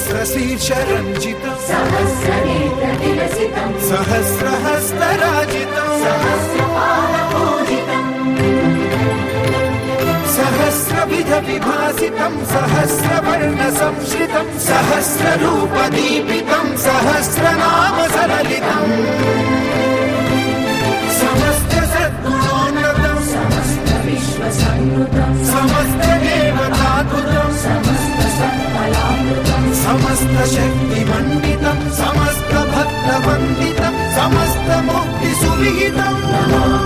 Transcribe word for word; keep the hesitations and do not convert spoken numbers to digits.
सहस्रशीर्षरञ्जितं सहस्रनेत्रविलसितं सहस्रहस्तराजितं सहस्रपादपूजितं सहस्रविधविभासितं सहस्रवर्णसंश्रितं सहस्ररूपदीपितं सहस्रनामसललितं समस्तसद्गुणोन्नतं समस्तविश्वसंयुतं समस्तदेवताकृतं समस्तसत्फलामृतं समस्तशक्तिमण्डितं समस्तभक्तवन्दितं समस्तमुक्तिसुविहितं नमो